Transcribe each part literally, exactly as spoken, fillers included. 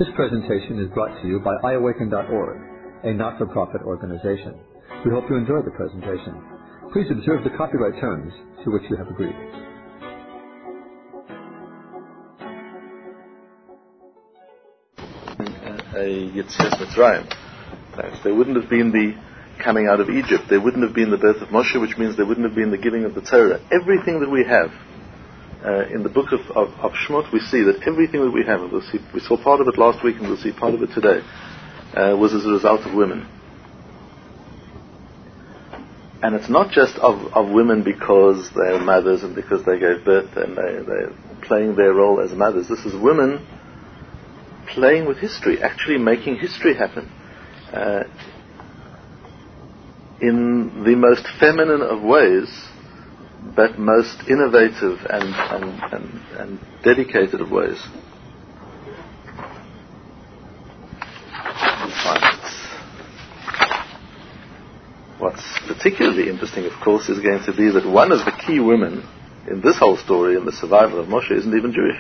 This presentation is brought to you by i awaken dot org, a not-for-profit organization. We hope you enjoy the presentation. Please observe the copyright terms to which you have agreed. A Yetzias Mitzrayim. There wouldn't have been the coming out of Egypt. There wouldn't have been the birth of Moshe, which means there wouldn't have been the giving of the Torah. Everything that we have uh, in the book of, of, of Shmot, we see that everything that we have, and we'll see, we saw part of it last week and we'll see part of it today, uh, was as a result of women. And it's not just of, of women because they're mothers and because they gave birth and they, they're playing their role as mothers. This is women playing with history, actually making history happen. Uh, in the most feminine of ways, but most innovative and, and, and, and dedicated of ways. What's particularly interesting, of course, is going to be that one of the key women in this whole story, in the survival of Moshe, isn't even Jewish.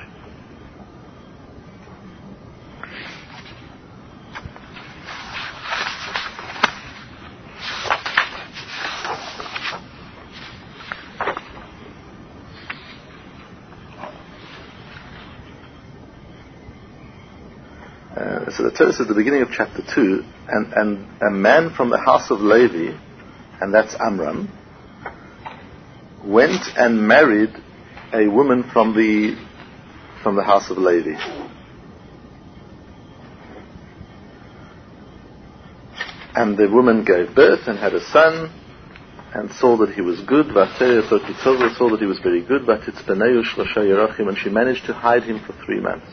So the Torah says at the beginning of chapter two, and, and a man from the house of Levi, and that's Amram, went and married a woman from the from the house of Levi. And the woman gave birth and had a son, and saw that he was good, saw that he was very good, and she managed to hide him for three months.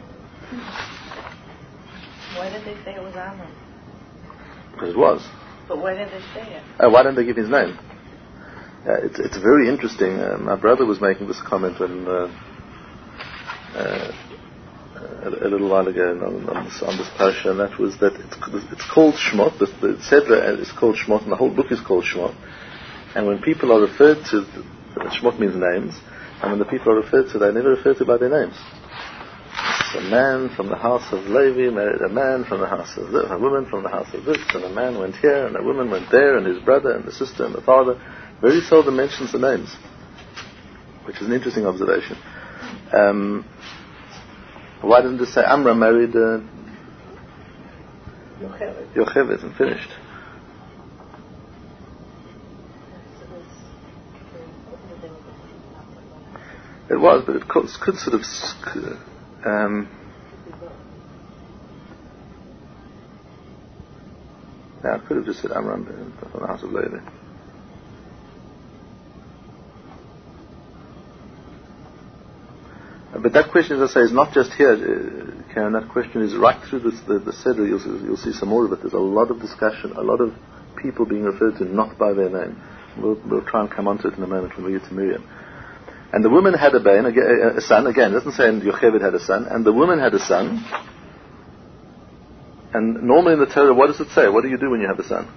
Why did they say it was Amram? Because it was. But why did they say it? Uh, why didn't they give his name? Uh, it's, it's very interesting. Uh, my brother was making this comment when, uh, uh, a, a little while ago on, on this, on this parasha, and that was that it's, it's called Shmot. The, the Sedra is called Shmot, and the whole book is called Shmot. And when people are referred to, Shmot means names, and when the people are referred to, they're never referred to by their names. A man from the house of Levi married a man from the house of this, a woman from the house of this, and a man went here, and a woman went there, and his brother, and the sister, and the father. Very seldom mentions the names, which is an interesting observation. Um, why didn't it say Amram married uh, Yocheved and finished? It was, but it could, could sort of... Um, yeah, I could have just said Amram from the house of Levi. Uh, but that question, as I say, is not just here, uh, Karen. That question is right through this, the, the Seder. You'll, you'll see some more of it. There's a lot of discussion, a lot of people being referred to not by their name. We'll, we'll try and come onto it in a moment when we get to Miriam. And the woman had a, bain, a, a son, again, it doesn't say Yocheved had a son, and the woman had a son. And normally in the Torah, what does it say? What do you do when you have a son?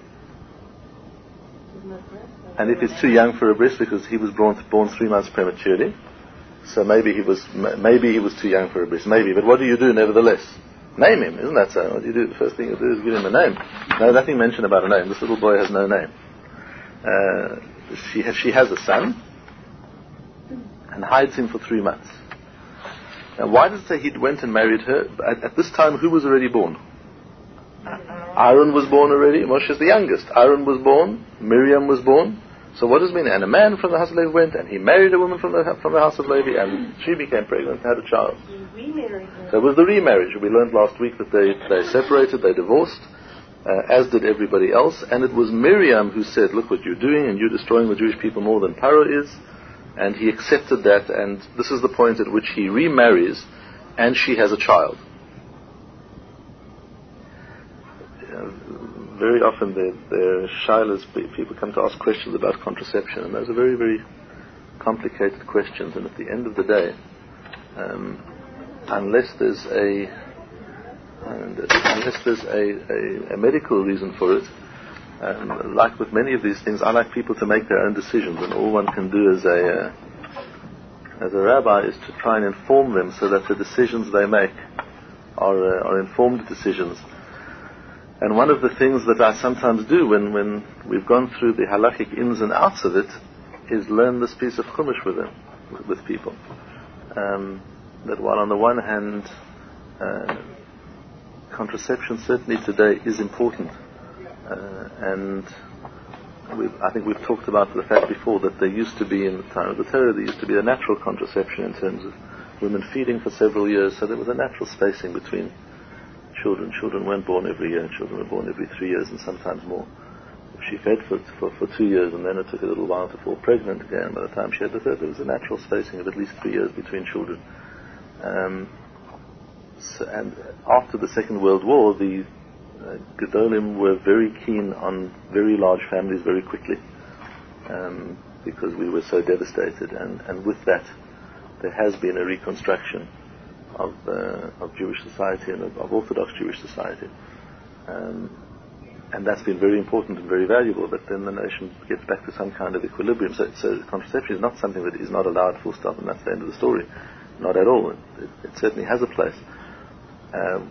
And if he's too young for a bris because he was born, born three months prematurely, so maybe he was maybe he was too young for a bris, maybe. But what do you do nevertheless? Name him, isn't that so? What do you do? The first thing you do is give him a name. No, nothing mentioned about a name. This little boy has no name. Uh, she, has, she has a son, and hides him for three months. Now, why does it say he went and married her? At, at this time, who was already born? Aaron was born already. Moshe is the youngest. Aaron was born. Miriam was born. So what does it mean? And a man from the house of Levi went, and he married a woman from the from the house of Levi, and she became pregnant and had a child. He remarried her. So it was the remarriage. We learned last week that they, they separated, they divorced, uh, as did everybody else. And it was Miriam who said, look what you're doing, and you're destroying the Jewish people more than Paro is. And he accepted that, and this is the point at which he remarries, and she has a child. Uh, very often the, the shilas, people come to ask questions about contraception, and those are very, very complicated questions, and at the end of the day, um, unless there's a and unless there's a, a, a medical reason for it, Um, like with many of these things, I like people to make their own decisions, and all one can do as a uh, as a rabbi is to try and inform them so that the decisions they make are, uh, are informed decisions. And one of the things that I sometimes do when, when we've gone through the halakhic ins and outs of it is learn this piece of Chumash with them, with, with people. Um, that while on the one hand, uh, contraception certainly today is important, uh, and we've, I think we've talked about the fact before that there used to be, in the time of the Torah, there used to be a natural contraception in terms of women feeding for several years, so there was a natural spacing between children. Children weren't born every year, children were born every three years and sometimes more. If she fed for, for, for two years and then it took a little while to fall pregnant again, by the time she had the third, there was a natural spacing of at least three years between children. Um, so, and after the Second World War, the uh, Gedolim were very keen on very large families very quickly, um, because we were so devastated, and, and with that there has been a reconstruction of uh, of Jewish society and of, of Orthodox Jewish society, um, and that's been very important and very valuable. But then the nation gets back to some kind of equilibrium. So, so contraception is not something that is not allowed, full stop, and that's the end of the story. Not at all. It, it, it certainly has a place. Um,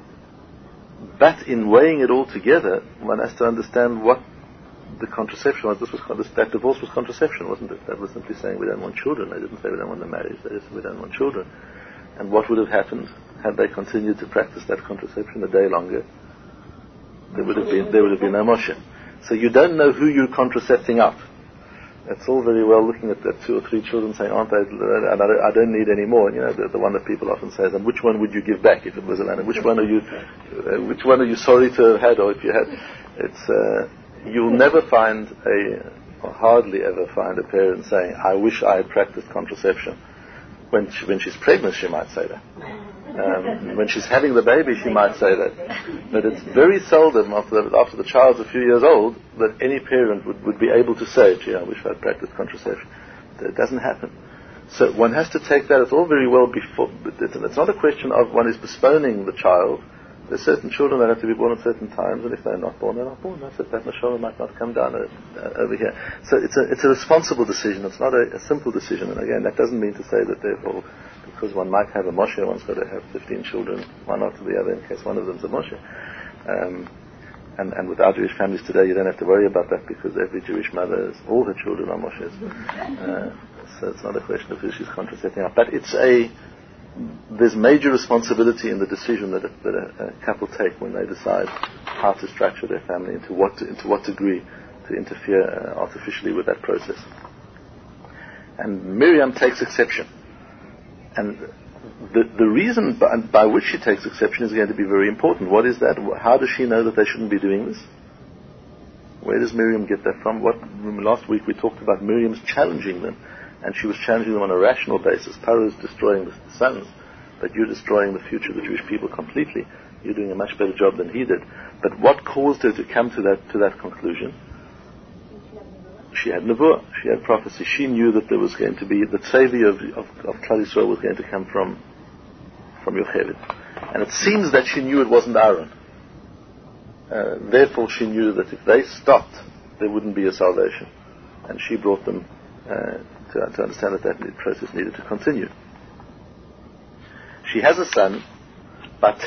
but in weighing it all together, one has to understand what the contraception was. This was this, that divorce was contraception, wasn't it? That was simply saying we don't want children. They didn't say we don't want them married. They just said we don't want children. And what would have happened had they continued to practice that contraception a day longer? There would have been there would have been no Moshe. So you don't know who you're contracepting up. It's all very well looking at the two or three children saying, aren't they, and I don't need any more. And, you know, the, the one that people often say is, and which one would you give back if it was a land? Which one are you, uh, which one are you sorry to have had, or if you had? It's, uh, you'll never find a, or hardly ever find a parent saying, I wish I had practiced contraception. When she, when she's pregnant, she might say that. Um, when she's having the baby, she might say that. But it's very seldom after the, after the child's a few years old that any parent would, would be able to say, gee, I wish I'd practiced contraception. It doesn't happen. So one has to take that, it's all very well before, it's not a question of one is postponing the child. There's certain children that have to be born at certain times, and if they're not born, they're not born. That's it. That neshama might not come down uh, over here. So it's a it's a responsible decision. It's not a, a simple decision. And again, that doesn't mean to say that therefore, because one might have a Moshe, one's got to have fifteen children, one after the other, in case one of them's a Moshe. Um, and, and with our Jewish families today, you don't have to worry about that because every Jewish mother, is, all her children are Moshes. Uh, so it's not a question of who she's contracepting out. But it's a there's major responsibility in the decision that a, that a, a couple take when they decide how to structure their family, into what to, into what degree to interfere uh, artificially with that process. And Miriam takes exception, and the the reason by, by which she takes exception is going to be very important. What is that? How does she know that they shouldn't be doing this? Where does Miriam get that from? What last week we talked about Miriam's challenging them. And she was challenging them on a rational basis. Paro is destroying the sons, but you're destroying the future of the Jewish people completely. You're doing a much better job than he did. But what caused her to come to that to that conclusion? She had nevuah, she had prophecy. She knew that there was going to be the tzevah of of, of Klal Yisrael was going to come from from Yocheved, and it seems that she knew it wasn't Aaron. Uh, therefore, she knew that if they stopped, there wouldn't be a salvation, and she brought them. Uh, To, to understand that that process needed to continue. She has a son, and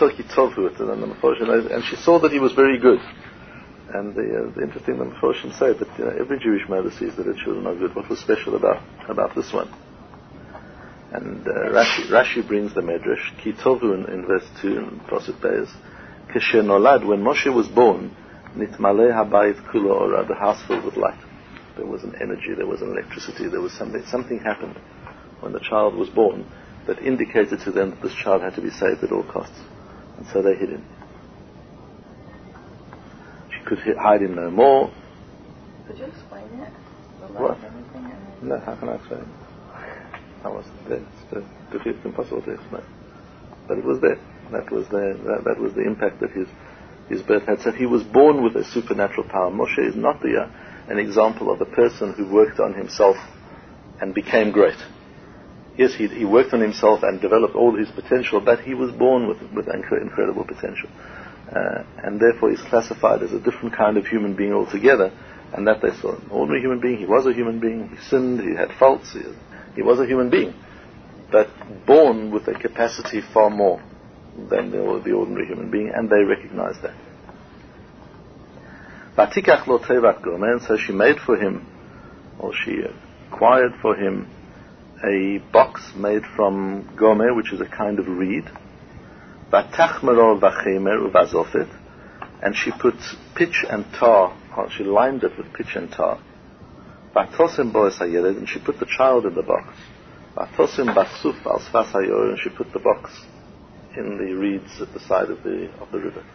she saw that he was very good. And the, uh, the interesting thing the Mefarshim say that you know, every Jewish mother sees that her children are good. What was special about about this one? And uh, Rashi, Rashi brings the Medrash, Ki Tovu in, in verse two in Prosit Beis, Keshe Nolad, when Moshe was born, Nitmaleh habayit kulo ora, the house filled with light. There was an energy, there was an electricity, there was something, something happened when the child was born that indicated to them that this child had to be saved at all costs. And so they hid him. She could hide him no more. Could you explain it? The light What? and everything? And No, how can I explain it? I wasn't there. It's, it's impossible to explain. But it was there. That was the, that, that was the impact that his, his birth had. So he was born with a supernatural power. Moshe is not the... Uh, an example of a person who worked on himself and became great. Yes, he, he worked on himself and developed all his potential, but he was born with, with incredible potential. Uh, and therefore he's classified as a different kind of human being altogether, and that they saw. An ordinary human being, he was a human being, he sinned, he had faults, he, he was a human being, but born with a capacity far more than the, the ordinary human being, and they recognize that. Vatikach lo tevat gomer, and so she made for him, or she acquired for him, a box made from gomer, which is a kind of reed. Vatachmero vachemer uvazofet, and she put pitch and tar, or she lined it with pitch and tar. Vatosim bo es hayeled, and she put the child in the box. Vatosim basuf al sfas hayor, and she put the box in the reeds at the side of the of the river.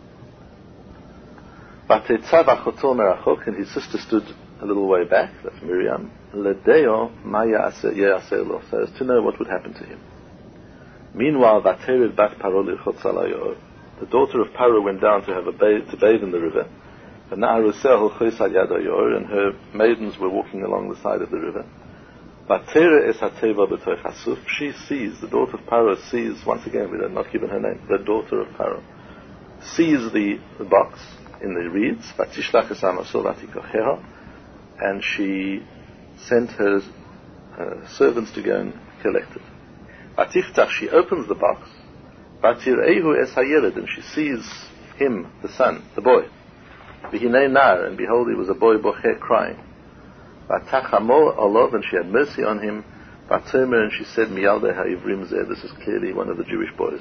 Vatetzav achoto merachok, and his sister stood a little way back, that's Miriam, ledeo maya yaseh lo, so as to know what would happen to him. Meanwhile, Vatered bat Paro lichotz al hayor, the daughter of Paro went down to have a bathe, to bathe in the river. And her maidens were walking along the side of the river. She sees, the daughter of Paro sees, once again we have not given her name, the daughter of Paro, sees the, the box in the reeds, and she sent her uh, servants to go and collect it. She opens the box, and she sees him, the son, the boy. And behold, he was a boy bocher, crying. And she had mercy on him. And she said, this is clearly one of the Jewish boys.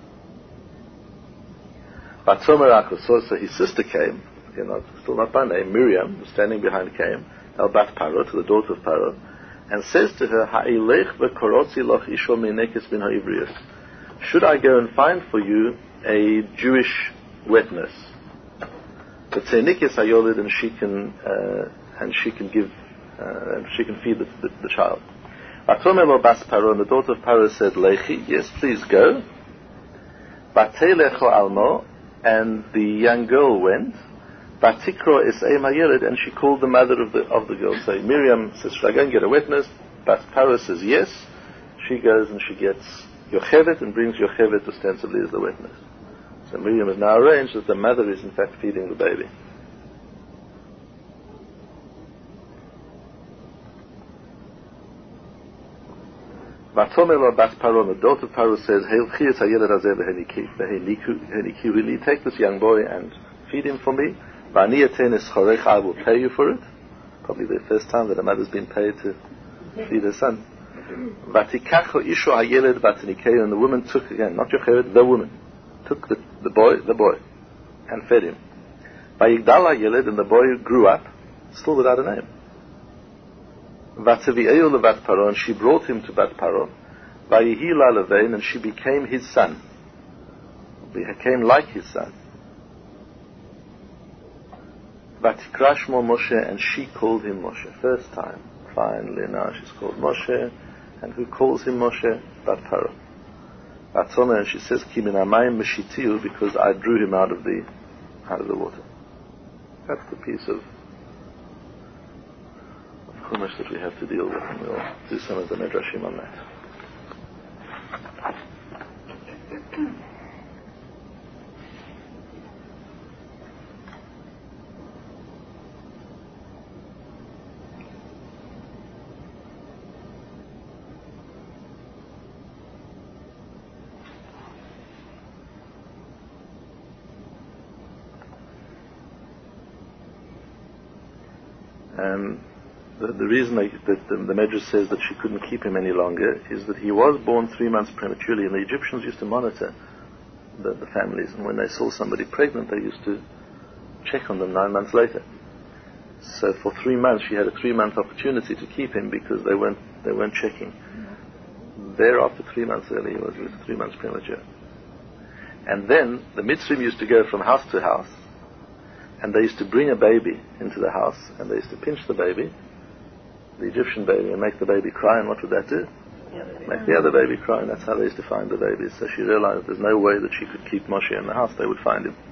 So his sister came, you know, still not by name, Miriam, standing behind, came, El Bat Paro, to the daughter of Paro, and says to her, should I go and find for you a Jewish wet nurse? And she can uh, and she can give uh, and she can feed the, the, the child. And the daughter of Paro said, Lechi, yes, please go. And the young girl went. And she called the mother of the of the girl. So Miriam says, should I go and get a wet nurse? But Paro says yes. She goes and she gets Yochevet and brings Yochevet ostensibly as the wet nurse. So Miriam has now arranged that the mother is in fact feeding the baby. Vatomelo Bat Paro, the daughter of Paro says, take this young boy and feed him for me. I will pay you for it. Probably the first time that a mother's been paid to feed her son. And the woman took, again, not Yocheved, the woman, took the, the boy, the boy, and fed him. And the boy grew up, still without a name. And she brought him to Bat Paro, and she became his son. Became like his son. Vatikrashmo Moshe, and she called him Moshe. First time. Finally now she's called Moshe. And who calls him Moshe? Bat Paro. Vatzoma, and she says, Ki min hamayim meshitiu, because I drew him out of the out of the water. That's the piece of Chumash that we have to deal with, and we'll do some of the medrashim on that. Um, the, the reason I, that the, the Medrash says that she couldn't keep him any longer is that he was born three months prematurely, and the Egyptians used to monitor the, the families, and when they saw somebody pregnant, they used to check on them nine months later. So for three months, she had a three-month opportunity to keep him because they weren't they weren't checking. Thereafter, three months early, he was, he was three months premature. And then the Mitzrim used to go from house to house, and they used to bring a baby into the house, and they used to pinch the baby, the Egyptian baby, and make the baby cry. And what would that do? Make the other baby cry, and that's how they used to find the babies. So she realized there's no way that she could keep Moshe in the house. They would find him.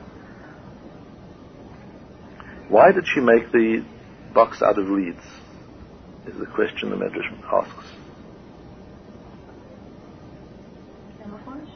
Why did she make the box out of reeds? Is the question the Medrash asks. Camouflage?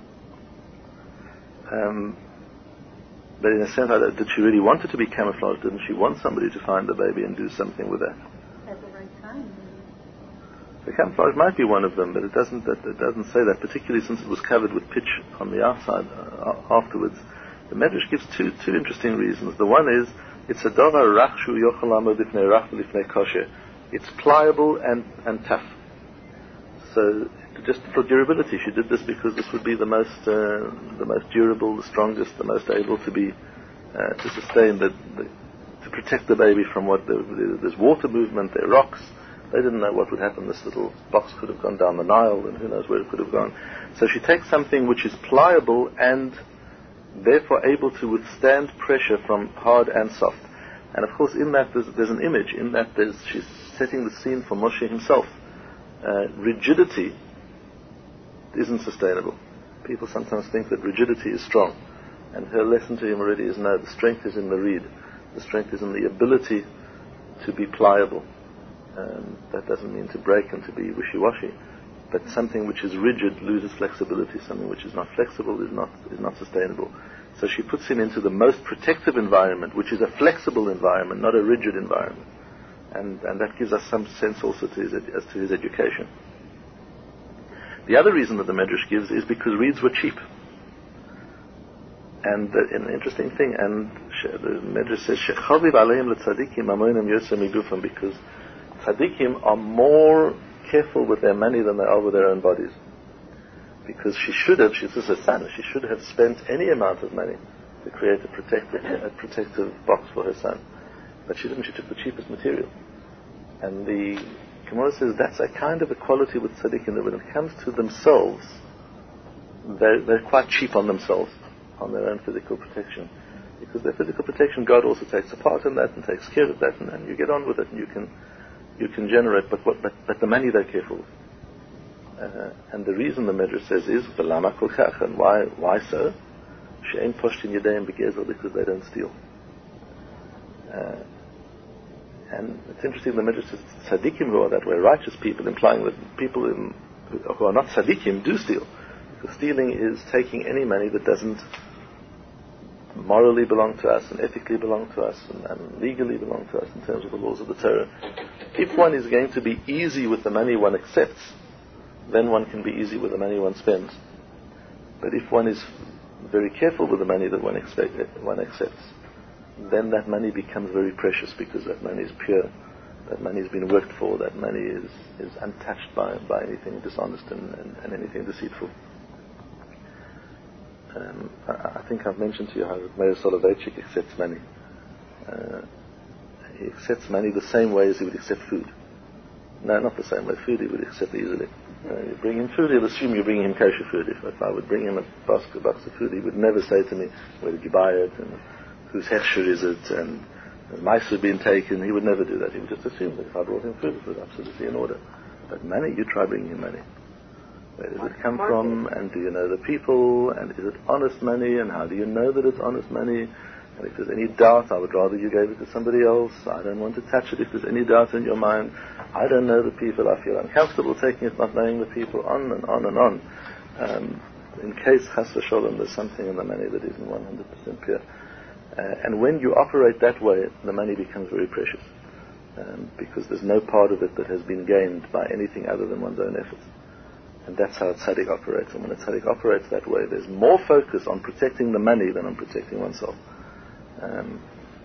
Um, but in a sense, did she really want it to be camouflaged? Didn't she want somebody to find the baby and do something with that? At the right time. The camouflage might be one of them, but it doesn't, it doesn't say that, particularly since it was covered with pitch on the outside uh, afterwards. The Medrash gives two, two interesting reasons. The one is, it's a davar rachshu yochalam lifnei rach lifnei kosher. It's pliable and, and tough. So, just for durability, she did this because this would be the most, uh, the most durable, the strongest, the most able to be, uh, to sustain the, the, to protect the baby from what, the, the, there's water movement, there are rocks. They didn't know what would happen. This little box could have gone down the Nile, and who knows where it could have gone. So she takes something which is pliable and therefore able to withstand pressure from hard and soft. And of course, in that there's, there's an image. In that there's, she's setting the scene for Moshe himself. Uh, rigidity isn't sustainable. People sometimes think that rigidity is strong, and her lesson to him already is no. The strength is in the reed. The strength is in the ability to be pliable. Um, that doesn't mean to break and to be wishy-washy, but something which is rigid loses flexibility. Something which is not flexible is not is not sustainable. So she puts him into the most protective environment, which is a flexible environment, not a rigid environment, and and that gives us some sense also to his, as to his education. The other reason that the Medrash gives is because reeds were cheap. And uh, an interesting thing, and the Medrash says, "Shechaviv aleim letzadikim amoinam yosem migufam," because tzadikim are more careful with their money than they are with their own bodies. Because she should have, she's just her son, she should have spent any amount of money to create a protective, a protective box for her son. But she didn't, she took the cheapest material. And the Gemara says that's a kind of a quality with tzaddikim, that when it comes to themselves, they're, they're quite cheap on themselves, on their own physical protection. Because their physical protection, God also takes a part in that and takes care of that, and, and you get on with it and you can you can generate, but what, but, but the money they're careful with. Uh, and the reason the Medrash says is, V'lama kol kach, and why, why so? She'en poshtin yadayim begezel, because they don't steal. Uh, and it's interesting, the Medrash says, tzaddikim who are that way, righteous people, implying that people in, who are not tzaddikim do steal. Because stealing is taking any money that doesn't morally belong to us and ethically belong to us and, and legally belong to us in terms of the laws of the Torah. If one is going to be easy with the money one accepts, then one can be easy with the money one spends. But if one is very careful with the money that one, expect, one accepts, then that money becomes very precious, because that money is pure, that money has been worked for, that money is, is untouched by, by anything dishonest and, and, and anything deceitful. Um, I, I think I've mentioned to you how Meir Soloveitchik accepts money. Uh, he accepts money the same way as he would accept food. No, not the same way. Food he would accept easily. Uh, you bring him food, he'll assume you're bringing him kosher food. If, if I would bring him a basket, a box of food, he would never say to me, where did you buy it, and whose hechsher is it, and has mice have been taken. He would never do that. He would just assume that if I brought him food, it was absolutely in order. But money, you try bringing him money. Where does it come from, and do you know the people, and is it honest money, and how do you know that it's honest money? And if there's any doubt, I would rather you gave it to somebody else. I don't want to touch it if there's any doubt in your mind. I don't know the people. I feel uncomfortable taking it, not knowing the people, on and on and on. Um, in case, chas v'sholom, there's something in the money that isn't one hundred percent pure. Uh, and when you operate that way, the money becomes very precious. Um, because there's no part of it that has been gained by anything other than one's own efforts. And that's how a tzaddik operates. And when a tzaddik operates that way, there's more focus on protecting the money than on protecting oneself. Um,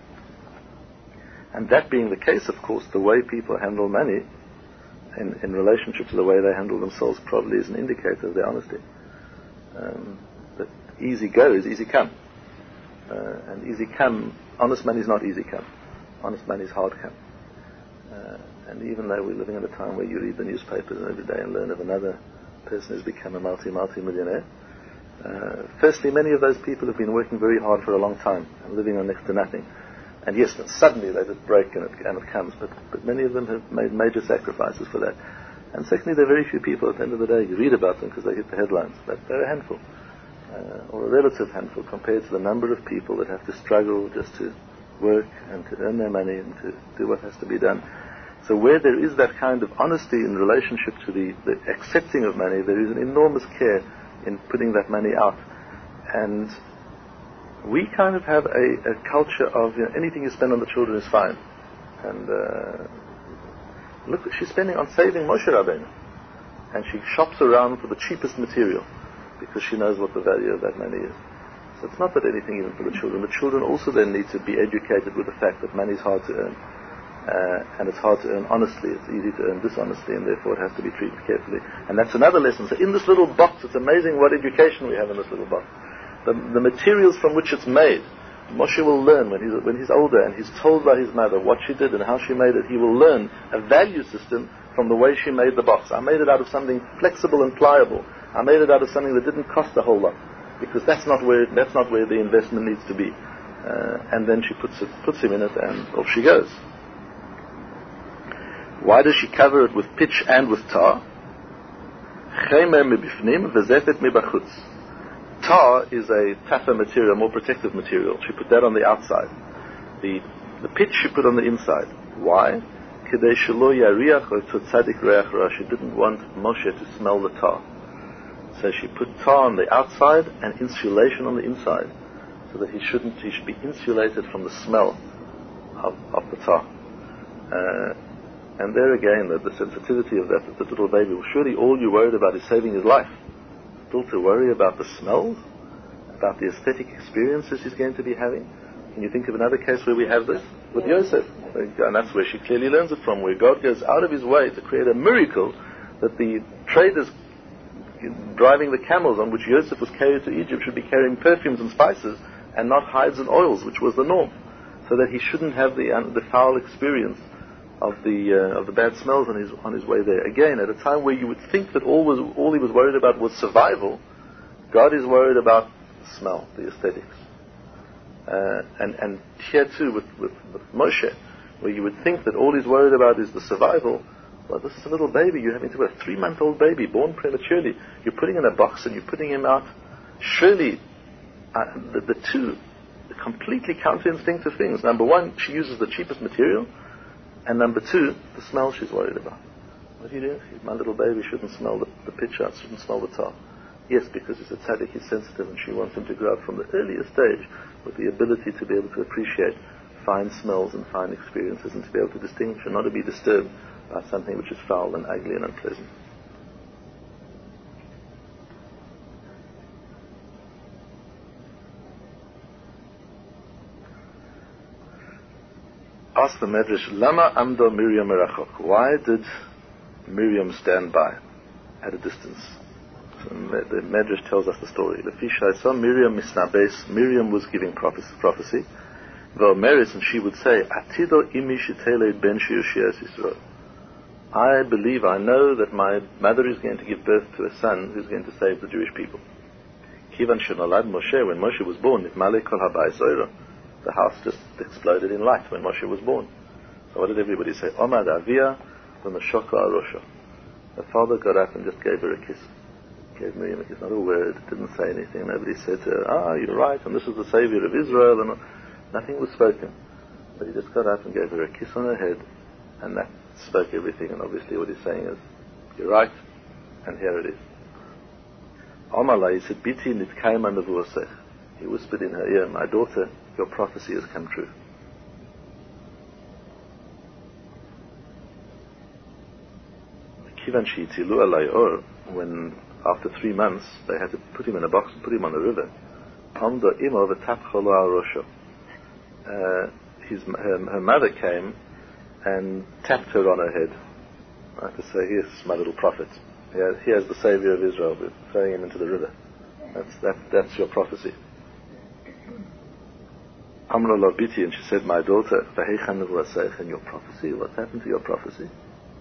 and that being the case, of course, the way people handle money in, in relationship to the way they handle themselves probably is an indicator of their honesty. Um, but easy go is easy come. Uh, and easy come, honest money is not easy come. Honest money is hard come. Uh, and even though we're living in a time where you read the newspapers every day and learn of another person who's become a multi, multi-millionaire, Uh, firstly, many of those people have been working very hard for a long time and living on next to nothing. And yes, suddenly they just break and it, and it comes, but, but many of them have made major sacrifices for that. And secondly, there are very few people at the end of the day. You read about them because they hit the headlines, but they're a handful, uh, or a relative handful compared to the number of people that have to struggle just to work and to earn their money and to do what has to be done. So where there is that kind of honesty in relationship to the, the accepting of money, there is an enormous care in putting that money out. And we kind of have a, a culture of, you know, anything you spend on the children is fine. And uh, Look what she's spending on saving Moshe Rabbeinu. And she shops around for the cheapest material because she knows what the value of that money is. So it's not that anything even for the children. The children also then need to be educated with the fact that money is hard to earn. Uh, and it's hard to earn honestly. It's easy to earn dishonestly, and therefore it has to be treated carefully. And that's another lesson. So in this little box, it's amazing what education we have in this little box. The, the materials from which it's made, Moshe will learn when he's, when he's older and he's told by his mother what she did and how she made it. He will learn a value system from the way she made the box. I made it out of something flexible and pliable. I made it out of something that didn't cost a whole lot, because that's not where that's not where the investment needs to be. Uh, and then she puts it, puts him in it, and off she goes. Why does she cover it with pitch and with tar? Chemer mibifnim v'zefet mibachutz. Tar is a tougher material, more protective material. She put that on the outside. The the pitch she put on the inside. Why? Kedei shelo yariach oto tzadik reach ra. She didn't want Moshe to smell the tar. So she put tar on the outside and insulation on the inside, so that he shouldn't, he should be insulated from the smell of, of the tar. Uh, and there again, the, the sensitivity of that, the little baby. Well, surely all you're worried about is saving his life. Still to worry about the smells, about the aesthetic experiences he's going to be having. Can you think of another case where we have this? With Yosef. And that's where she clearly learns it from, where God goes out of his way to create a miracle that the traders driving the camels on which Yosef was carried to Egypt should be carrying perfumes and spices and not hides and oils, which was the norm, so that he shouldn't have the uh, the foul experience of the uh, of the bad smells on his on his way there. Again, at a time where you would think that all was all he was worried about was survival, God is worried about smell, the aesthetics. Uh, and and here too with, with with Moshe, where you would think that all he's worried about is the survival. Well, this is a little baby. You're having to have a three-month-old baby born prematurely. You're putting him in a box and you're putting him out. Surely, uh, the, the two completely counter-instinctive things. Number one, she uses the cheapest material. And number two, the smell she's worried about. What do you do? My little baby shouldn't smell the, the pitch out, shouldn't smell the tar. Yes, because he's a tzaddik, he's sensitive, and she wants him to grow up from the earliest stage with the ability to be able to appreciate fine smells and fine experiences, and to be able to distinguish and not to be disturbed by something which is foul and ugly and unpleasant. Ask the Medrash, Lama Amdo Miriam Merachok. Why did Miriam stand by at a distance? So the Medrash tells us the story. Lefisha saw Miriam Misnabes. Miriam was giving prophecy. V'omeres, and she would say, Atido imi shitele ben shiushias Yisrael. I believe, I know that my mother is going to give birth to a son who's going to save the Jewish people. Kivan shenolad Moshe, when Moshe was born, nitmale kol habayis oira, the house just exploded in light when Moshe was born. So what did everybody say? Omad avia v'meshoko arosha. Her father got up and just gave her a kiss. Gave Miriam a kiss, not a word, didn't say anything. Nobody said to her, ah, you're right, and this is the Savior of Israel, and nothing was spoken. But he just got up and gave her a kiss on her head, and that spoke everything. And obviously what he's saying is, you're right, and here it is. Amalai, he said, Biti nitkayma nevuosech. He whispered in her ear, my daughter, your prophecy has come true. Kivan she'itilu alai or, when after three months they had to put him in a box and put him on the river, Amdo imo v'tapcholo al rosho. Uh, his her, her mother came and tapped her on her head, right, to say, here's my little prophet. Here, here's the Savior of Israel. We're throwing him into the river. That's that. That's your prophecy. Amra Labiti, and she said, my daughter, and your prophecy, what happened to your prophecy?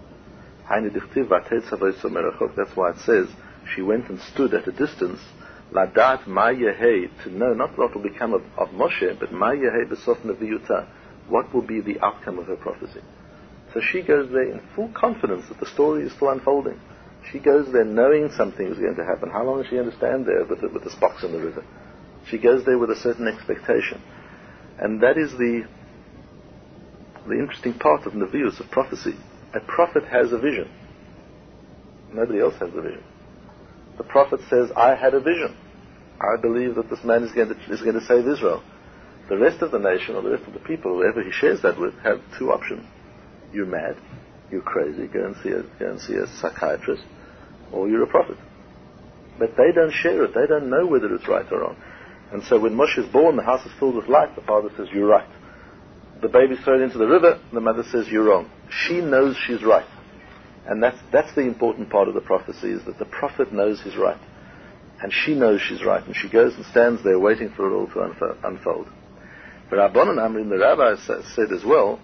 That's why it says, she went and stood at a distance, Ladat ma yehei, to know not what will become of, of Moshe, but ma yehei b'sof neviyuta, what will be the outcome of her prophecy. So she goes there in full confidence that the story is still unfolding. She goes there knowing something is going to happen. How long is she going to stand there with, the, with this box in the river? She goes there with a certain expectation. And that is the the interesting part of Nevi'us, of prophecy. A prophet has a vision. Nobody else has a vision. The prophet says, I had a vision. I believe that this man is going to, is going to save Israel. The rest of the nation, or the rest of the people, whoever he shares that with, have two options. You're mad, you're crazy, go and see a, go and see a psychiatrist, or you're a prophet. But they don't share it. They don't know whether it's right or wrong. And so when Moshe is born, the house is filled with light. The father says, you're right. The baby's thrown into the river, the mother says, you're wrong. She knows she's right. And that's, that's the important part of the prophecy, is that the prophet knows he's right. And she knows she's right. And she goes and stands there waiting for it all to unfo- unfold. But Rabbanan Amrim, the rabbi, said as well,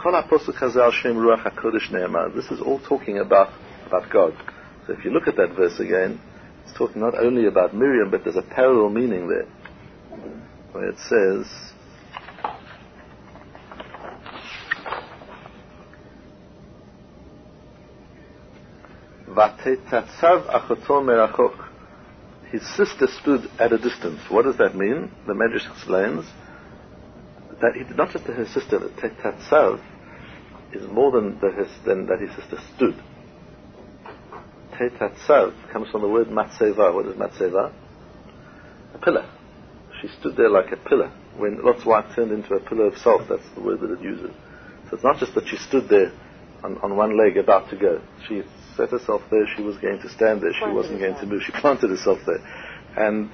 this is all talking about, about God. So if you look at that verse again, it's talking not only about Miriam, but there's a parallel meaning there, where it says, Vatetatzav achoto merachok. His sister stood at a distance. What does that mean? The Medrash explains that he did not just that her sister, Tetatzav is more than, the, his, than that his sister stood. Tetatzav comes from the word matseva. What is matseva? A pillar. She stood there like a pillar. When Lot's wife turned into a pillar of salt, that's the word that it uses. So it's not just that she stood there on, on one leg about to go. She set herself there, she was going to stand there, she wasn't going to move, she planted herself there. And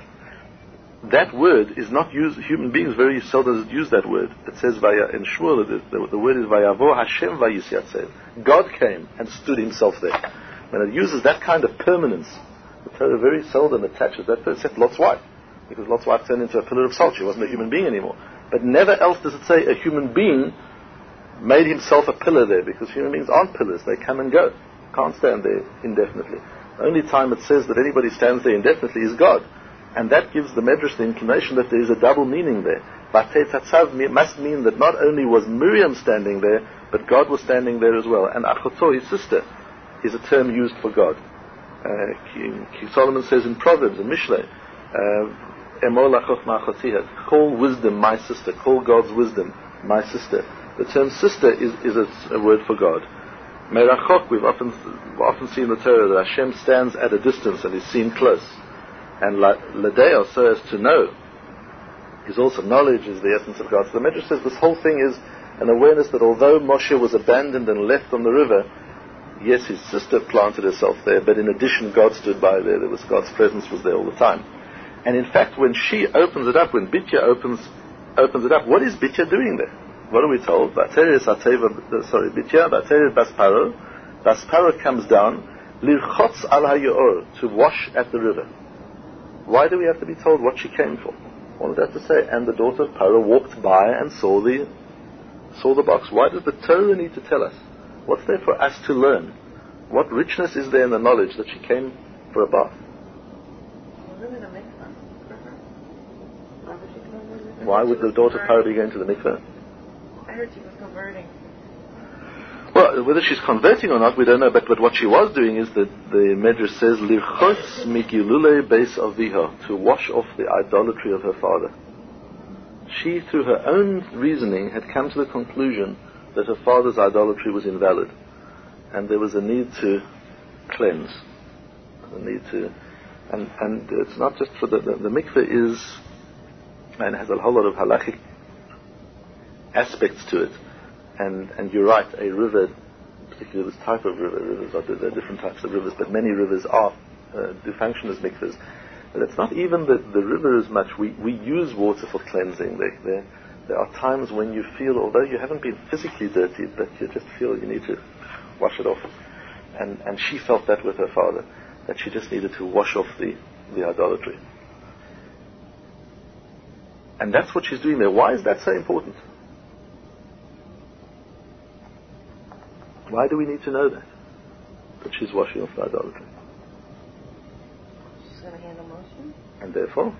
that word is not used, human beings very seldom use that word. It says vaya, in Shmuel, the, the, the word is vayavo Hashem vayisyatzeh. God came and stood himself there. When it uses that kind of permanence, the Torah very seldom attaches that, except Lot's wife, because Lot's wife turned into a pillar of salt, she wasn't a human being anymore. But never else does it say a human being made himself a pillar there, because human beings aren't pillars, they come and go. Can't stand there indefinitely. The only time it says that anybody stands there indefinitely is God. And that gives the Medrash the inclination that there is a double meaning there. Batei Tatzav must mean that not only was Miriam standing there, but God was standing there as well. And Achoto, his sister, is a term used for God. Uh, King, King Solomon says in Proverbs, in Mishlei, Emor lachochma achotiha, call wisdom my sister, call God's wisdom my sister. The term sister is, is a, a word for God. Merachok, we've often often seen in the Torah that Hashem stands at a distance and is seen close. And ladeo, so as to know, is also knowledge, is the essence of God. So the Medrash says this whole thing is an awareness that although Moshe was abandoned and left on the river, yes, his sister planted herself there, but in addition God stood by there. There was God's presence was there all the time. And in fact, when she opens it up, when Bitya opens opens it up, what is Bitya doing there? What are we told? Sorry, Bitya, Bateri Basparo. Basparo comes down, Lirchotz al hayor, to wash at the river. Why do we have to be told what she came for? What does that to say? And the daughter of Paro walked by and saw the saw the box. Why does the Torah need to tell us? What's there for us to learn? What richness is there in the knowledge that she came for a bath? Why would the daughter of Paro be going to the mikveh? I heard she was converting. Well, whether she's converting or not, we don't know. But, but what she was doing is that the Medrash says, "Lirchotz migilule beis aviha," to wash off the idolatry of her father. She, through her own reasoning, had come to the conclusion that her father's idolatry was invalid, and there was a need to cleanse, a need to, and and it's not just for the the, the mikveh is, and has a whole lot of halachic aspects to it. And and you're right, a river, particularly this type of river, rivers are, there are different types of rivers, but many rivers are uh, do function as mikvahs. But it's not even the, the river as much. We, we use water for cleansing. There, there there are times when you feel, although you haven't been physically dirty, but you just feel you need to wash it off. And and she felt that with her father, that she just needed to wash off the, the idolatry. And that's what she's doing there. Why is that so important? Why do we need to know that? That she's washing off the idolatry. She's going to handle motion. And therefore?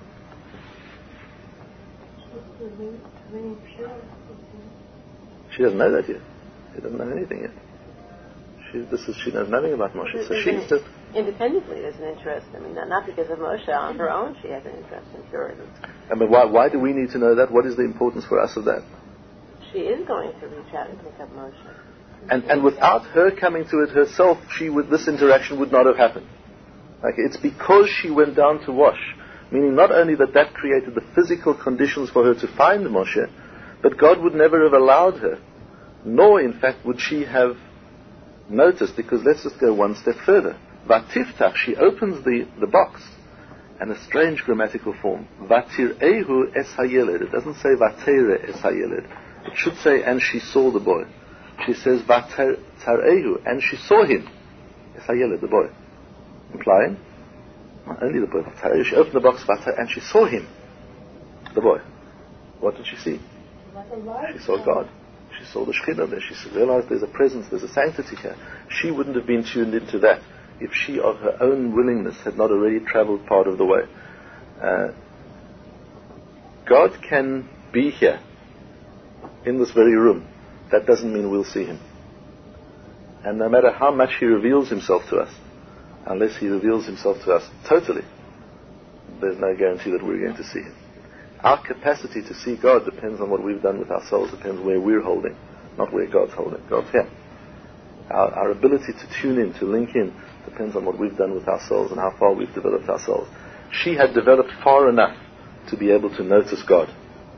She doesn't know that yet. She doesn't know anything yet. She, this is, she knows nothing about Moshe. So she's just... Independently, there's an interest. I mean, not, not because of Moshe. On her own, she has an interest in purity. I mean, why, why do we need to know that? What is the importance for us of that? She is going to reach out and pick up Moshe. And and without her coming to it herself, she would this interaction would not have happened. Like, it's because she went down to wash, meaning not only that that created the physical conditions for her to find Moshe, but God would never have allowed her, nor in fact would she have Notice, because let's just go one step further. Vatiftach, she opens the, the box, and a strange grammatical form. Vatir'ehu es hayeled. It doesn't say vatere es hayeled. It should say, and she saw the boy. She says, vatar'ehu, and she saw him. Es hayeled, the boy. Implying, not only the boy, vatar'ehu, she opened the box, vatar, and she saw him. The boy. What did she see? She saw God. She saw the Shekhinah there. She realized there's a presence, there's a sanctity here. She wouldn't have been tuned into that if she, of her own willingness, had not already traveled part of the way. Uh, God can be here, in this very room. That doesn't mean we'll see Him. And no matter how much He reveals Himself to us, unless He reveals Himself to us totally, there's no guarantee that we're going to see Him. Our capacity to see God depends on what we've done with ourselves, depends where we're holding, not where God's holding. God's here. Our, our ability to tune in, to link in, depends on what we've done with ourselves and how far we've developed ourselves. She had developed far enough to be able to notice God.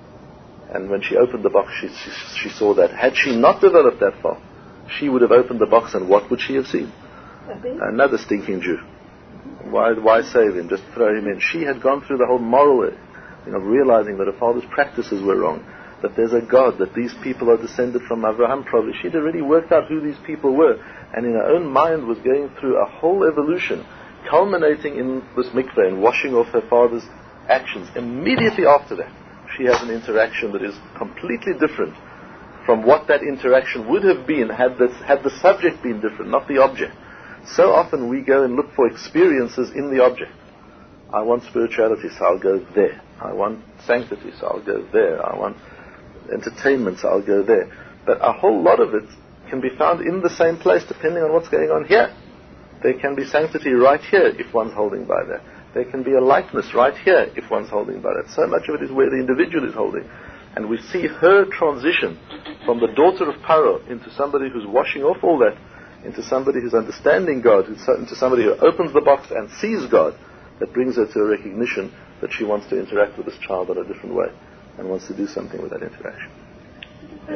And when she opened the box, she, she, she saw that. Had she not developed that far, she would have opened the box, and what would she have seen? Another stinking Jew. Why, why save him? Just throw him in. She had gone through the whole moral, you know, realizing that her father's practices were wrong, that there's a God, that these people are descended from Abraham probably. She'd already worked out who these people were, and in her own mind was going through a whole evolution, culminating in this mikveh and washing off her father's actions. Immediately after that, she has an interaction that is completely different from what that interaction would have been had, this, had the subject been different, not the object. So often we go and look for experiences in the object. I want spirituality, so I'll go there. I want sanctity, so I'll go there. I want entertainment, so I'll go there. But a whole lot of it can be found in the same place depending on what's going on here. There can be sanctity right here if one's holding by that. There can be a lightness right here if one's holding by that. So much of it is where the individual is holding. And we see her transition from the daughter of Paro into somebody who's washing off all that, into somebody who's understanding God, into somebody who opens the box and sees God, that brings her to a recognition that she wants to interact with this child in a different way and wants to do something with that interaction. Yes,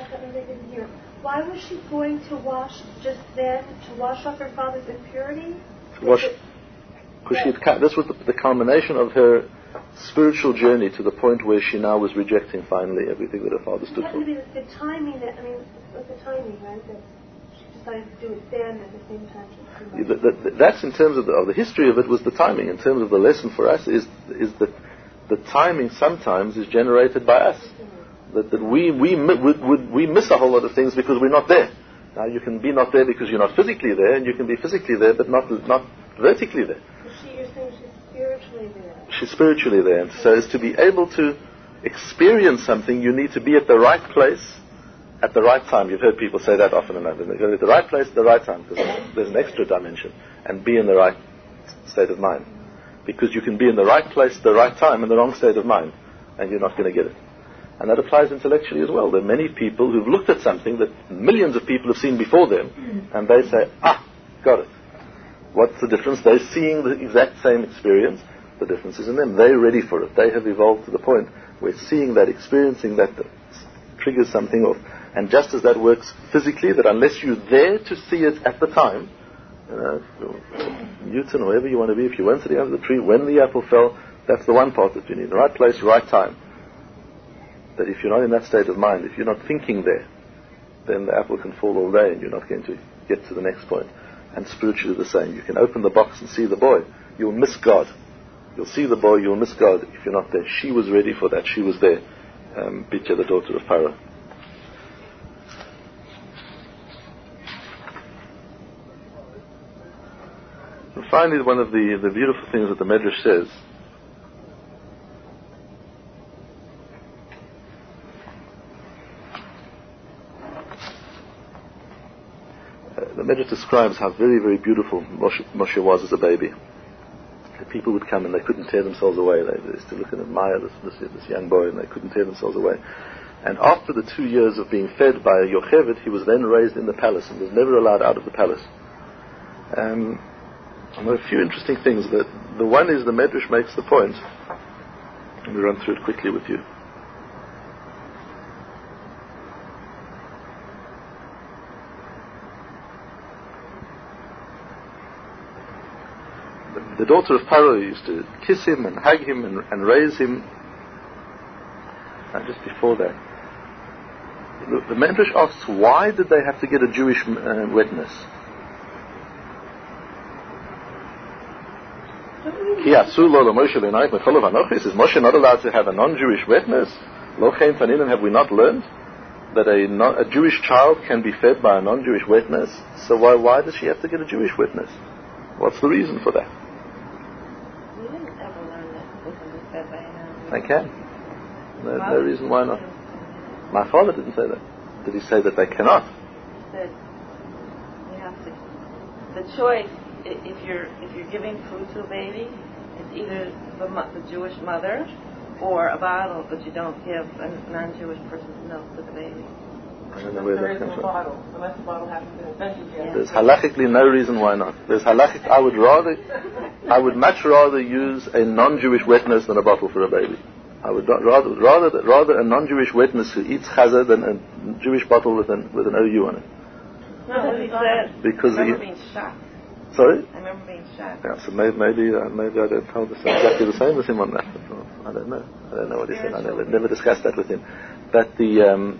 ma'am. Why was she going to wash just then, to wash off her father's impurity? To wash, because she had, this was the, the culmination of her spiritual journey to the point where she now was rejecting finally everything that her father stood it for. It had to be the, the timing, that, I mean, it was the timing, right? That she decided to do it then at the same time. She the, the, the, that's in terms of the, of the history of it was the timing. In terms of the lesson for us is is that the timing sometimes is generated by us. That, that we we, we we miss a whole lot of things because we're not there. Now you can be not there because you're not physically there, and you can be physically there but not not vertically there. She, you're saying she's spiritually there. She's spiritually there, and so as to be able to experience something, you need to be at the right place at the right time. You've heard people say that often enough. They go at the right place at the right time because there's an extra dimension, and be in the right state of mind. Because you can be in the right place at the right time in the wrong state of mind, and you're not going to get it. And that applies intellectually as well. There are many people who've looked at something that millions of people have seen before them, and they say, ah, got it. What's the difference? They're seeing the exact same experience. The difference is in them. They're ready for it. They have evolved to the point where seeing that, experiencing that, that triggers something off. And just as that works physically, that unless you're there to see it at the time, you know, Newton or wherever you want to be, if you weren't sitting under the tree when the apple fell, that's the one part that you need. The right place, right time. That if you're not in that state of mind, if you're not thinking there, then the apple can fall all day and you're not going to get to the next point. And spiritually the same. You can open the box and see the boy. You'll miss God. You'll see the boy, you'll miss God if you're not there. She was ready for that. She was there. Um, Bitya, the daughter of Pharaoh. And finally, one of the, the beautiful things that the Medrash says, uh, the Medrash describes how very, very beautiful Moshe, Moshe was as a baby. The people would come and they couldn't tear themselves away. They, they used to look and admire this, this, this young boy, and they couldn't tear themselves away. And after the two years of being fed by Yocheved, he was then raised in the palace and was never allowed out of the palace. Um, and there are a few interesting things. That the one is the Medrash makes the point. Let me run through it quickly with you. the daughter of Paro used to kiss him and hug him and, and raise him. And just before that, the, the Medrash asks, why did they have to get a Jewish uh, witness? Is Moshe not allowed to have a non-Jewish witness? Have we not learned that a, non, a Jewish child can be fed by a non-Jewish witness? So why why does she have to get a Jewish witness? What's the reason for that? We didn't ever learn that they can be fed by a non-Jewish. They can. No, no reason why not. My father didn't say that. Did he say that they cannot? He said you have to. The choice, i- if you're if you're giving food to a baby, it's either the, mo- the Jewish mother or a bottle, but you don't give a non-Jewish person's milk to the baby. I don't know where that comes from. Bottle, unless the bottle hasn't been invented yet. There's halakhically no reason why not. There's halachic. I would rather, I would much rather use a non-Jewish witness than a bottle for a baby. I would rather rather rather a non-Jewish witness who eats chazah than a Jewish bottle with an with an O U on it. No, what he said. Because I remember he, being shocked. sorry. I remember being shocked. Yeah, so maybe maybe, uh, maybe I don't hold the same, exactly the same with him on that. I don't know. I don't know what he said. I never never discussed that with him. But the um,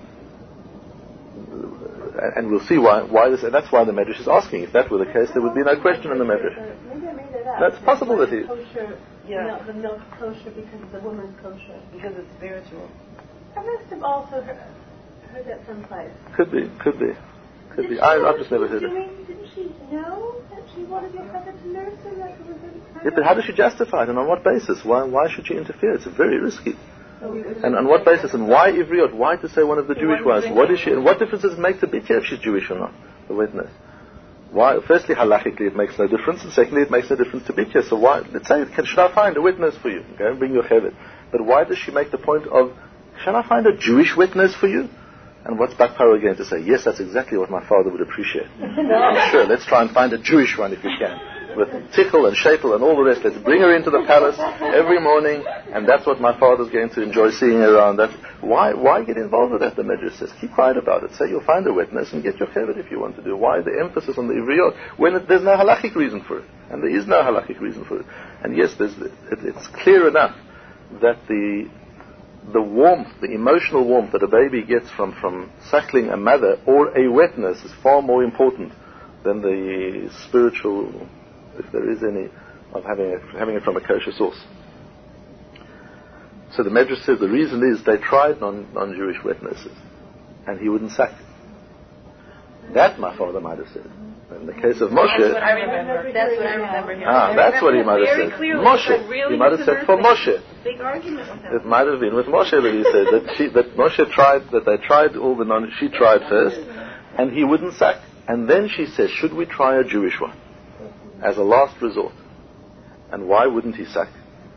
and we'll see why why this. And that's why the Medrash is asking. If that were the case, there would be no question in the Medrash. Maybe I made it up. That's possible that he. Kosher, Yeah. milk, the milk kosher because the woman's kosher. Because it's spiritual. I must have also heard, heard that someplace. Could be, could be, could Did be. she I, know I've just never what heard she was it. doing? Didn't she know that she wanted your brother to nurse her like it was in Yeah, but how does she justify it, and on what basis? Why why should she interfere? It's very risky. And on what basis? And why Ivriot? Why to say one of the Jewish wives? What is she? And what difference does it make to Bitya if she's Jewish or not? The witness. Why? Firstly, halachically, it makes no difference, and secondly, it makes no difference to Bitya. So why? Let's say, can, should I find a witness for you? Go and bring your chevet. But why does she make the point of, shall I find a Jewish witness for you? And what's Bakparo going to say? Yes, that's exactly what my father would appreciate. Sure, let's try and find a Jewish one if we can. With tickle and shaitel and all the rest. Let's bring her into the palace every morning, and that's what my father's going to enjoy seeing her around. That, why why get involved with that, the Medrash says? Keep quiet about it. Say you'll find a witness and get your chevet if you want to do. Why the emphasis on the Ivriyot when it, there's no halachic reason for it? And there is no halachic reason for it. And yes, there's, it, it's clear enough that the the warmth, the emotional warmth that a baby gets from, from suckling a mother or a witness is far more important than the spiritual, if there is any, of having it, having it from a kosher source. So the Medrash says the reason is they tried non, non-Jewish witnesses, and he wouldn't sack. That my father might have said. In the case of Moshe, That's what I remember. That's what I remember him. ah, that's what he might have said. Moshe, really he might have said for Moshe. Big argument with him. It might have been with Moshe that he said that she, that Moshe tried, that they tried all the non, she tried first, and he wouldn't sack. And then she says, should we try a Jewish one as a last resort? And why wouldn't he sack?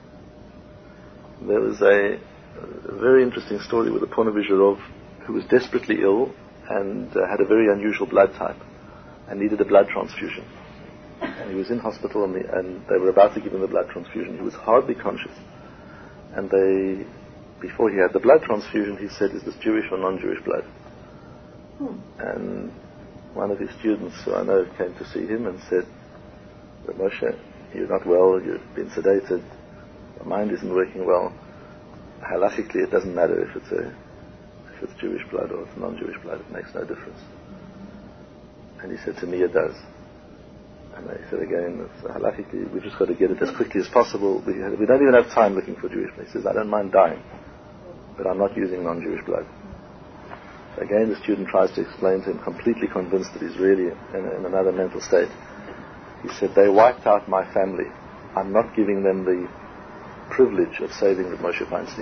There was a, a very interesting story with a Ponevezherov who was desperately ill and uh, had a very unusual blood type and needed a blood transfusion. And he was in hospital and, the, and they were about to give him the blood transfusion. He was hardly conscious. And they, before he had the blood transfusion, he said, is this Jewish or non-Jewish blood? Hmm. And one of his students, who I know, came to see him and said, Moshe, you're not well, you've been sedated, your mind isn't working well. Halachically, it doesn't matter if it's a, if it's Jewish blood or it's non-Jewish blood, it makes no difference. And he said to me, it does. And I said again, it's, halachically, we've just got to get it as quickly as possible. We, we don't even have time looking for Jewish blood. He says, I don't mind dying, but I'm not using non-Jewish blood. So again, the student tries to explain to him, completely convinced that he's really in, in another mental state. He said, they wiped out my family. I'm not giving them the privilege of saving Reb Moshe Feinstein.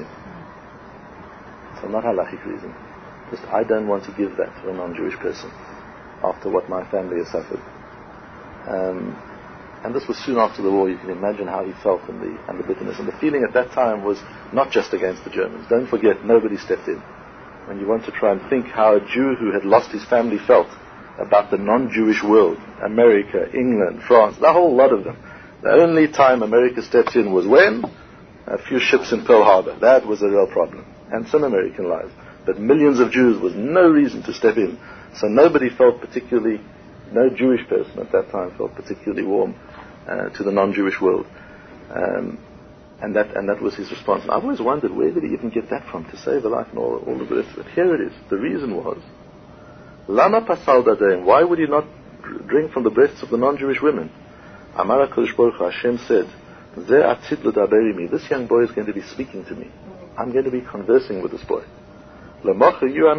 So not halachic reason. Just I don't want to give that to a non-Jewish person after what my family has suffered. Um, and this was soon after the war. You can imagine how he felt and the, and the bitterness. And the feeling at that time was not just against the Germans. Don't forget, nobody stepped in. When you want to try and think how a Jew who had lost his family felt about the non-Jewish world, America, England, France, the whole lot of them. The only time America stepped in was when? A few ships in Pearl Harbor. That was a real problem. And some American lives. But millions of Jews was no reason to step in. So nobody felt particularly, no Jewish person at that time felt particularly warm uh, to the non-Jewish world. Um, and that and that was his response. And I've always wondered, where did he even get that from, to save a life and all, all of the rest of it? Here it is. The reason was, Lama pasal dadeim, why would he not drink from the breasts of the non-Jewish women? Amar HaKadosh Baruch Hu, Hashem said, Ze atzid l'daber imi, this young boy is going to be speaking to me. I'm going to be conversing with this boy. I don't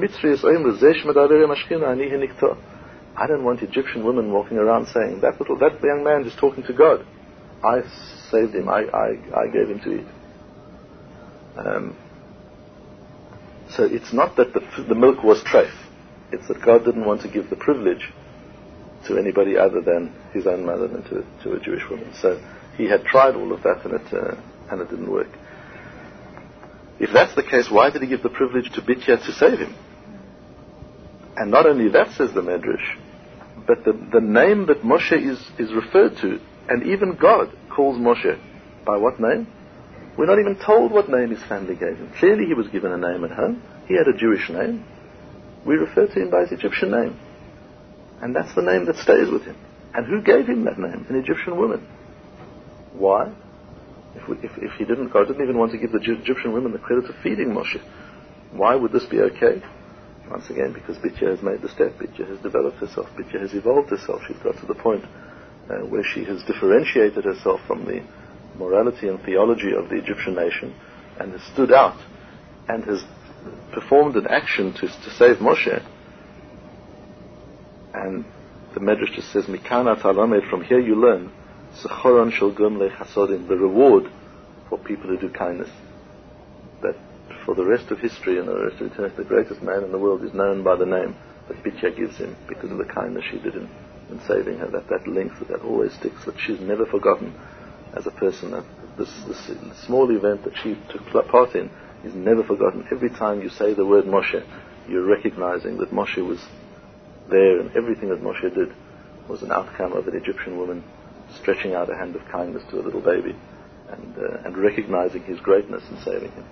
want Egyptian women walking around saying, that little, that young man is talking to God. I saved him, I, I, I gave him to eat. Um, so it's not that the, the milk was treif. It's that God didn't want to give the privilege to anybody other than his own mother and to, to a Jewish woman. So he had tried all of that and it, uh, and it didn't work. If that's the case, why did he give the privilege to Bitya to save him? And not only that, says the Medrash, but the, the name that Moshe is, is referred to, and even God calls Moshe by what name? We're not even told what name his family gave him. Clearly he was given a name at home. He had a Jewish name. We refer to him by his Egyptian name. And that's the name that stays with him. And who gave him that name? An Egyptian woman. Why? If, we, if, if he didn't, God didn't even want to give the Egyptian women the credit of feeding Moshe. Why would this be okay? Once again, because Bitya has made the step. Bitya has developed herself. Bitya has evolved herself. She's got to the point uh, where she has differentiated herself from the morality and theology of the Egyptian nation and has stood out and has performed an action to, to save Moshe. And the Medrash just says, Mikana talamed, from here you learn, Sechoron shel gomlei chasodim, the reward for people who do kindness. That for the rest of history and the rest of eternity, the greatest man in the world is known by the name that Bitya gives him because of the kindness she did in, in saving her. That that link, that, that always sticks, that she's never forgotten as a person. That this, this small event that she took part in is never forgotten. Every time you say the word Moshe, you're recognizing that Moshe was there, and everything that Moshe did was an outcome of an Egyptian woman stretching out a hand of kindness to a little baby and uh, and recognizing his greatness and saving him.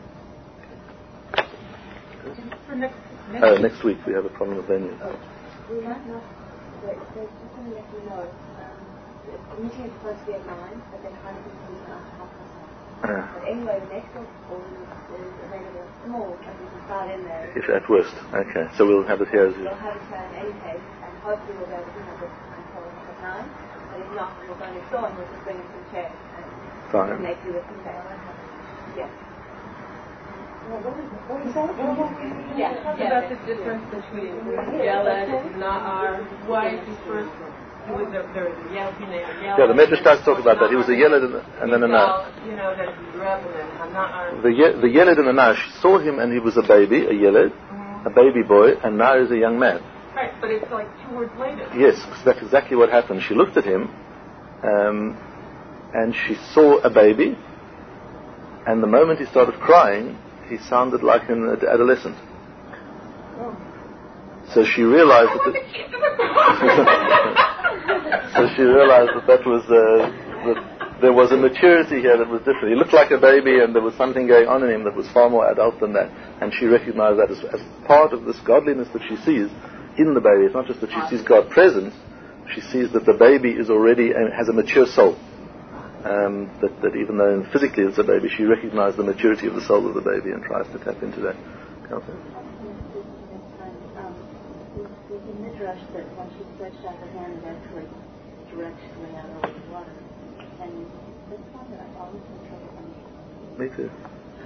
For next, next, uh, next week we have a problem with venue. Oh, we might not, but there's just something that you know. Um, the meeting is supposed to be at nine, but then kind of comes after half past nine. Uh, but anyway, the next one is, is available small, and we can start in there. if at worst. Okay, so we'll have it here as We'll usual. have it here in any case, and hopefully we'll be able to have it until at nine. But if not, we'll go next door and we'll just bring in some chairs and Fine. make do with some chairs. Yeah. What was it? What was that? Yeah. talk about the difference between Yeled and Na'ar. Why is he first? He was a, there was a Yeled, you know, Yeah, the Medrash does talk about that. He was a Yeled and, and then a Nar. You know, that he grew up and then a Na'ar. The, ye- the Yeled and the Nar, she saw him and he was a baby, a Yeled, Mm-hmm. a baby boy, and Nar is a young man. Right, but it's like two words later. Yes, because that's exactly what happened. She looked at him, um, and she saw a baby, and the moment he started crying, he sounded like an ad- adolescent. So she realized that. The so she realized that that was uh, that there was a maturity here that was different. He looked like a baby, and there was something going on in him that was far more adult than that. And she recognized that as, as part of this godliness that she sees in the baby. It's not just that she sees God present; she sees that the baby is already and has a mature soul. Um, that, that even though physically it's a baby, she recognized the maturity of the soul of the baby and tries to tap into that. Okay. There's a midrash that when she stretched out her hand, it actually directly out over the water. And that's one that I've always been trouble understanding. Me too.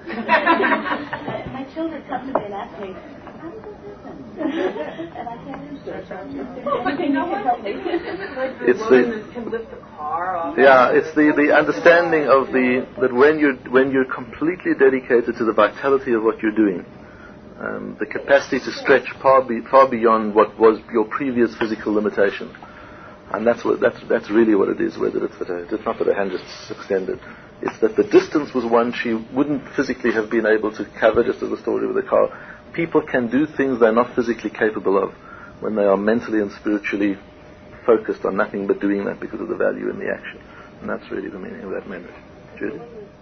My children come to me and ask me, how does that happen? And I can't answer. Anything you can help me. It's the can lift a car off. yeah, it's the, the understanding of the that when you when you're completely dedicated to the vitality of what you're doing, um, the capacity to stretch far be, far beyond what was your previous physical limitation, and that's what that's that's really what it is. Whether it's that her, it's not that her hand just extended, it's that the distance was one she wouldn't physically have been able to cover. Just as the story with the car, people can do things they're not physically capable of when they are mentally and spiritually focused on nothing but doing that because of the value in the action. And that's really the meaning of that memory. Judy?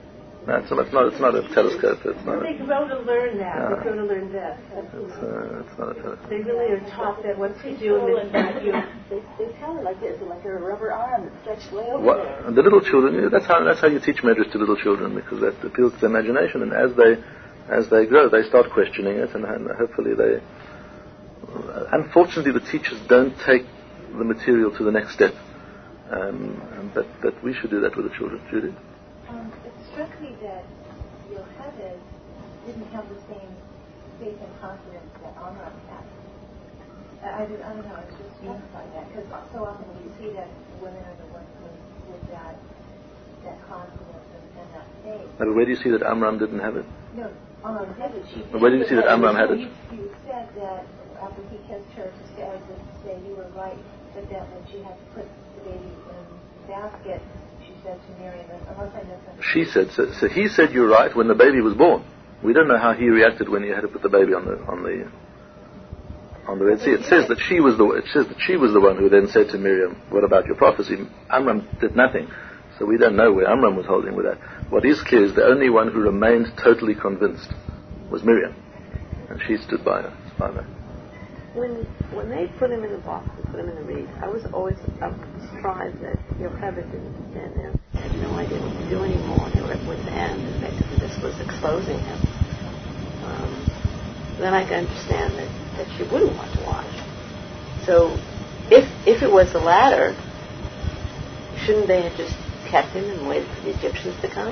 No, it's not, it's not, it's not a telescope. It's not But they a, grow to learn that. Yeah. They grow to learn this. it's, uh, it's not a telescope. They really are taught that once you do this, that you... They, they tell it like this, like a rubber arm that's stretched way over What, there. the little children, you know, that's how that's how you teach medrash to little children, because that appeals to their imagination, and as they as they grow, they start questioning it, and, and hopefully they. Uh, unfortunately, the teachers don't take the material to the next step, um, but but we should do that with the children. Judy. Um, it struck me that Yocheved didn't have the same faith and confidence that Amram had. I, I, did, I don't know, I was just struck by that, because so often we see that women are the ones with, with that that confidence and, and that faith. But where do you see that Amram didn't have it? No, Amram had it. She Where do you see that Amram had it? You, you said that after he kissed her to say, to say you were right, but that when she had to put the baby in the basket, she said to Miriam, unless I misunderstood. She said so. So he said you're right when the baby was born. We don't know how he reacted when he had to put the baby on the on the on the Red Sea. It says that she was the it says that she was the one who then said to Miriam, "What about your prophecy?" Amram did nothing, so we don't know where Amram was holding with that. What is clear is the only one who remained totally convinced was Miriam, and she stood by her. By her. When when they put him in the box and put him in the reed, I was always uh, surprised that Yocheved didn't stand there. I had no idea what to do anymore. They were at wit's end. Effectively, this was exposing him. Um, then I can understand that, that she wouldn't want to watch. So, if if it was the latter, shouldn't they have just kept him and waited for the Egyptians to come?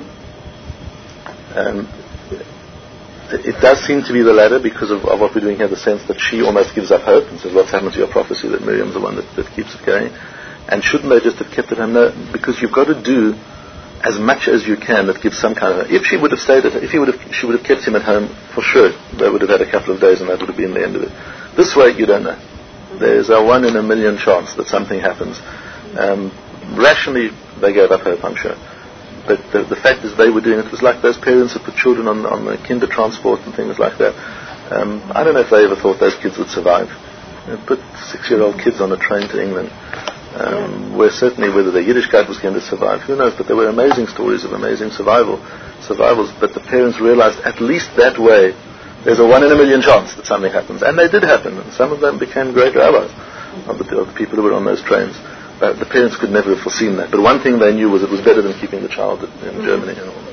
Um, It does seem to be the latter because of, of what we're doing here, the sense that she almost gives up hope and says, what's happened to your prophecy, that Miriam's the one that, that keeps it going. And shouldn't they just have kept it home? No, because you've got to do as much as you can that gives some kind of... If she would have stayed at if he would have, she would have kept him at home, for sure, they would have had a couple of days and that would have been the end of it. This way, you don't know. There's a one in a million chance that something happens. Um, rationally, they gave up hope, I'm sure. But the, the fact is they were doing it. It was like those parents who put children on, on the kinder transport and things like that. Um, I don't know if they ever thought those kids would survive. They put six-year-old kids on a train to England, um, where certainly whether the Yiddishkeit was going to survive, who knows, but there were amazing stories of amazing survival, survivals. But the parents realized at least that way there's a one in a million chance that something happens. And they did happen. And some of them became great rabbis of the, of the people who were on those trains. But the parents could never have foreseen that. But one thing they knew was it was better than keeping the child in Germany. You know.